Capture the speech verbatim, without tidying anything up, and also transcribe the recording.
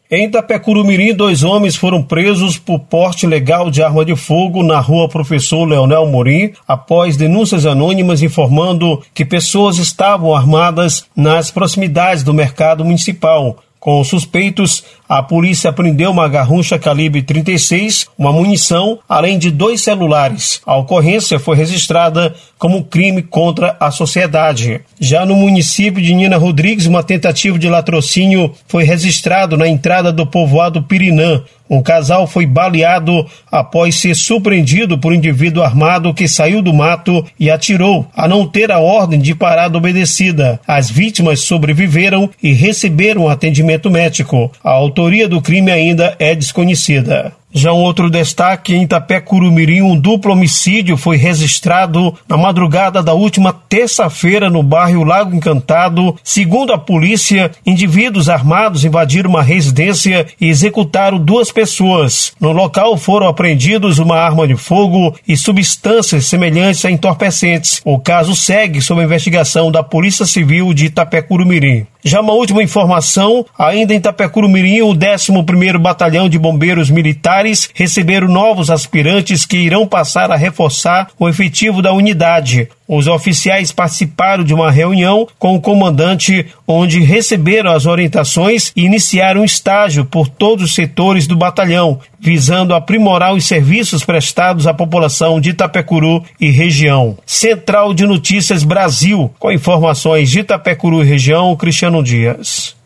Em Itapecuru-Mirim, dois homens foram presos por porte ilegal de arma de fogo na rua Professor Leonel Morim, após denúncias anônimas informando que pessoas estavam armadas nas proximidades do mercado municipal. Com os suspeitos, a polícia apreendeu uma garrucha calibre trinta e seis, uma munição, além de dois celulares. A ocorrência foi registrada como crime contra a sociedade. Já no município de Nina Rodrigues, uma tentativa de latrocínio foi registrado na entrada do povoado Pirinã. Um casal foi baleado após ser surpreendido por um indivíduo armado que saiu do mato e atirou, a não ter a ordem de parada obedecida. As vítimas sobreviveram e receberam atendimento médico. A autoria do crime ainda é desconhecida. Já um outro destaque, em Itapecuru-Mirim, um duplo homicídio foi registrado na madrugada da última terça-feira no bairro Lago Encantado. Segundo a polícia, indivíduos armados invadiram uma residência e executaram duas pessoas. No local foram apreendidos uma arma de fogo e substâncias semelhantes a entorpecentes. O caso segue sob a investigação da Polícia Civil de Itapecuru-Mirim. Já uma última informação, ainda em Itapecuru-Mirim, o décimo primeiro Batalhão de Bombeiros Militares receberam novos aspirantes que irão passar a reforçar o efetivo da unidade. Os oficiais participaram de uma reunião com o comandante, onde receberam as orientações e iniciaram um estágio por todos os setores do batalhão, visando aprimorar os serviços prestados à população de Itapecuru e região. Central de Notícias Brasil, com informações de Itapecuru e região, Cristiano Dias.